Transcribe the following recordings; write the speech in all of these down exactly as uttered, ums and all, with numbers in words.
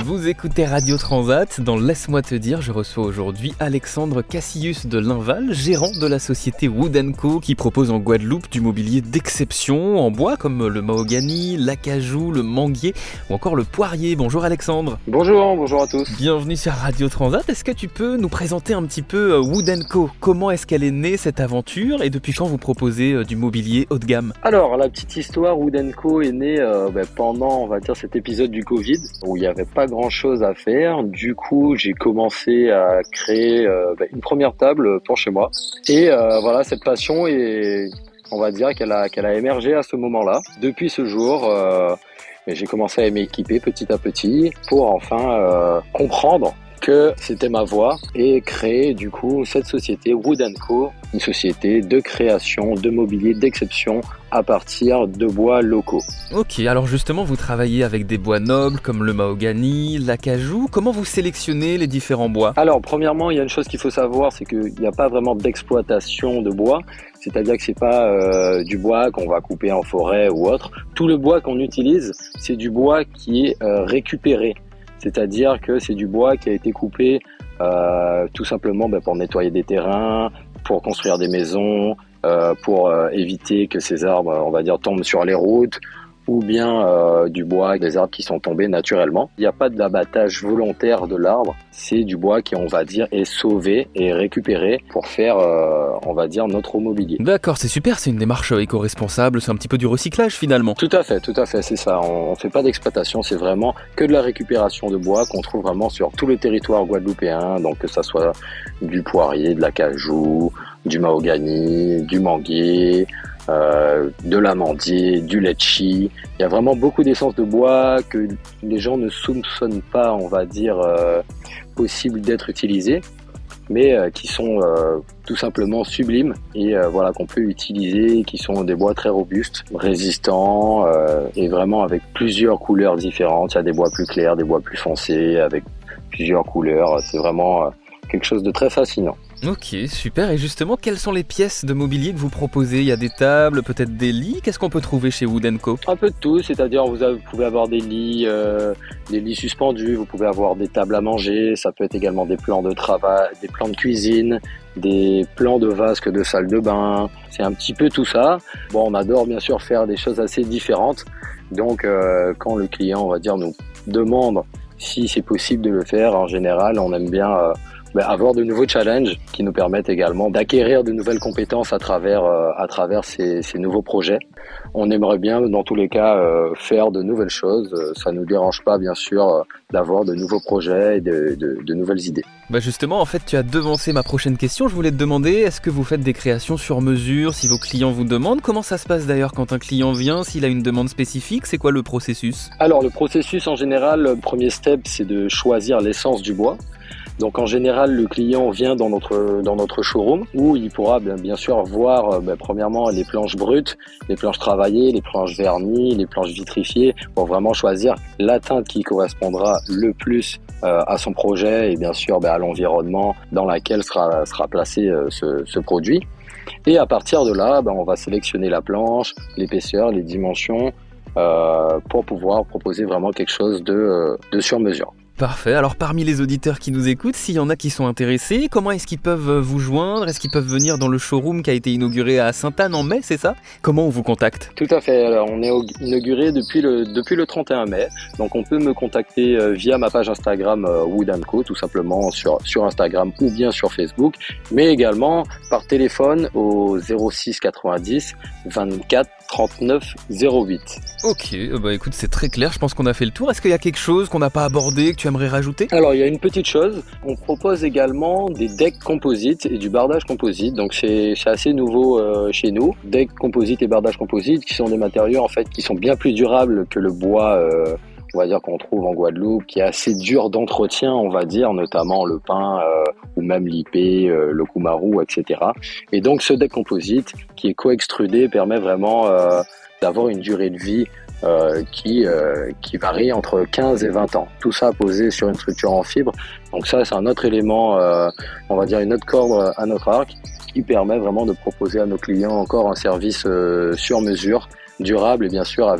Vous écoutez Radio Transat. Dans Laisse-moi te dire, je reçois aujourd'hui Alexandre Cassius de Linval, gérant de la société Wood and Co, qui propose en Guadeloupe du mobilier d'exception en bois comme le mahogany, l'acajou, le manguier ou encore le poirier. Bonjour Alexandre. Bonjour, bonjour à tous. Bienvenue sur Radio Transat. Est-ce que tu peux nous présenter un petit peu Wood and Co? Comment est-ce qu'elle est née cette aventure et depuis quand vous proposez du mobilier haut de gamme? Alors, la petite histoire, Wood and Co est née euh, ben, pendant, on va dire, cet épisode du Covid où il n'y avait pas grand chose à faire. Du coup, j'ai commencé à créer euh, ben, une première table pour chez moi. Et euh, voilà, cette passion, est, on va dire qu'elle a, qu'elle a émergé à ce moment-là. Depuis ce jour, euh, j'ai commencé à m'équiper petit à petit pour enfin euh, comprendre que c'était ma voie et créer du coup cette société Wood and Co, une société de création de mobilier d'exception à partir de bois locaux. Ok, alors justement vous travaillez avec des bois nobles comme le mahogany, l'acajou. Comment vous sélectionnez les différents bois? Alors premièrement, il y a une chose qu'il faut savoir, c'est qu'il n'y a pas vraiment d'exploitation de bois. C'est-à-dire que c'est pas euh, du bois qu'on va couper en forêt ou autre. Tout le bois qu'on utilise, c'est du bois qui est euh, récupéré. C'est-à-dire que c'est du bois qui a été coupé euh, tout simplement ben, pour nettoyer des terrains, pour construire des maisons, euh, pour euh, éviter que ces arbres, on va dire, tombent sur les routes, ou bien euh, du bois, des arbres qui sont tombés naturellement. Il n'y a pas d'abattage volontaire de l'arbre, c'est du bois qui, on va dire, est sauvé et récupéré pour faire, euh, on va dire, notre mobilier. D'accord, c'est super, c'est une démarche éco-responsable, c'est un petit peu du recyclage finalement. Tout à fait, tout à fait, c'est ça. On ne fait pas d'exploitation, c'est vraiment que de la récupération de bois qu'on trouve vraiment sur tout le territoire guadeloupéen, donc que ça soit du poirier, de l'acajou, du mahogany, du manguier, Euh, de l'amandier, du litchi. Il y a vraiment beaucoup d'essences de bois que les gens ne soupçonnent pas, on va dire, euh, possible d'être utilisées, mais euh, qui sont euh, tout simplement sublimes et euh, voilà qu'on peut utiliser, qui sont des bois très robustes, résistants euh, et vraiment avec plusieurs couleurs différentes. Il y a des bois plus clairs, des bois plus foncés, avec plusieurs couleurs. C'est vraiment euh, quelque chose de très fascinant. Ok, super. Et justement, quelles sont les pièces de mobilier que vous proposez? Il y a des tables, peut-être des lits. Qu'est-ce qu'on peut trouver chez Wood and Co? Un peu de tout, c'est-à-dire vous, avez, vous pouvez avoir des lits, euh, des lits suspendus, vous pouvez avoir des tables à manger, ça peut être également des plans de travail, des plans de cuisine, des plans de vasques de salle de bain. C'est un petit peu tout ça. Bon, on adore bien sûr faire des choses assez différentes. Donc, euh, quand le client, on va dire, nous demande si c'est possible de le faire, en général, on aime bien Euh, avoir de nouveaux challenges qui nous permettent également d'acquérir de nouvelles compétences à travers euh, à travers ces, ces nouveaux projets. On aimerait bien, dans tous les cas, euh, faire de nouvelles choses. Ça ne nous dérange pas, bien sûr, euh, d'avoir de nouveaux projets et de, de, de nouvelles idées. Bah justement, en fait, tu as devancé ma prochaine question. Je voulais te demander, est-ce que vous faites des créations sur mesure, si vos clients vous demandent? Comment ça se passe d'ailleurs quand un client vient, s'il a une demande spécifique? C'est quoi le processus? Alors, le processus, en général, le premier step, c'est de choisir l'essence du bois. Donc en général, le client vient dans notre dans notre showroom où il pourra bien, bien sûr voir ben, premièrement les planches brutes, les planches travaillées, les planches vernies, les planches vitrifiées pour vraiment choisir la teinte qui correspondra le plus euh, à son projet et bien sûr ben, à l'environnement dans lequel sera sera placé euh, ce, ce produit. Et à partir de là, ben, on va sélectionner la planche, l'épaisseur, les dimensions euh, pour pouvoir proposer vraiment quelque chose de euh, de sur mesure. Parfait. Alors parmi les auditeurs qui nous écoutent, s'il y en a qui sont intéressés, comment est-ce qu'ils peuvent vous joindre? Est-ce qu'ils peuvent venir dans le showroom qui a été inauguré à Sainte-Anne en mai, c'est ça? Comment on vous contacte? Tout à fait. Alors, on est inauguré depuis le, depuis le trente et un mai. Donc on peut me contacter via ma page Instagram Wood and Co, tout simplement sur, sur Instagram ou bien sur Facebook, mais également par téléphone au zéro six quatre-vingt-dix vingt-quatre trente-neuf zéro huit. Ok, bah écoute, c'est très clair, je pense qu'on a fait le tour. Est-ce qu'il y a quelque chose qu'on n'a pas abordé, que tu aimerais rajouter? Alors, il y a une petite chose, on propose également des decks composites et du bardage composite, donc c'est, c'est assez nouveau euh, chez nous. Decks composites et bardage composite qui sont des matériaux en fait qui sont bien plus durables que le bois euh, on va dire qu'on trouve en Guadeloupe, qui est assez dur d'entretien, on va dire, notamment le pin euh, ou même l'ipé, euh, le coumarou, et cetera. Et donc ce deck composite qui est co-extrudé permet vraiment euh, d'avoir une durée de vie euh, qui, euh, qui varie entre quinze et vingt ans. Tout ça posé sur une structure en fibre. Donc ça, c'est un autre élément, euh, on va dire une autre corde à notre arc, qui permet vraiment de proposer à nos clients encore un service euh, sur mesure, durable et bien sûr avec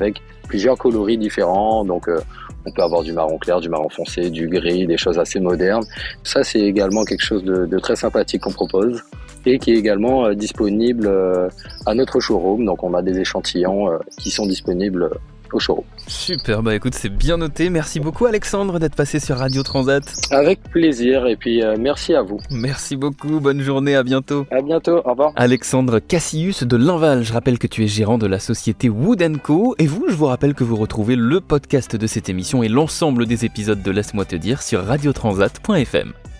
plusieurs coloris différents. Donc euh, on peut avoir du marron clair, du marron foncé, du gris, des choses assez modernes. Ça, c'est également quelque chose de, de très sympathique qu'on propose et qui est également euh, disponible euh, à notre showroom. Donc on a des échantillons euh, qui sont disponibles euh, au showroom. Super, bah écoute, c'est bien noté. Merci beaucoup Alexandre d'être passé sur Radio Transat. Avec plaisir et puis euh, merci à vous. Merci beaucoup, bonne journée, à bientôt. À bientôt, au revoir. Alexandre Cassius de Linval, je rappelle que tu es gérant de la société Wood and Co. Et vous, je vous rappelle que vous retrouvez le podcast de cette émission et l'ensemble des épisodes de Laisse-moi te dire sur radio transat point f m.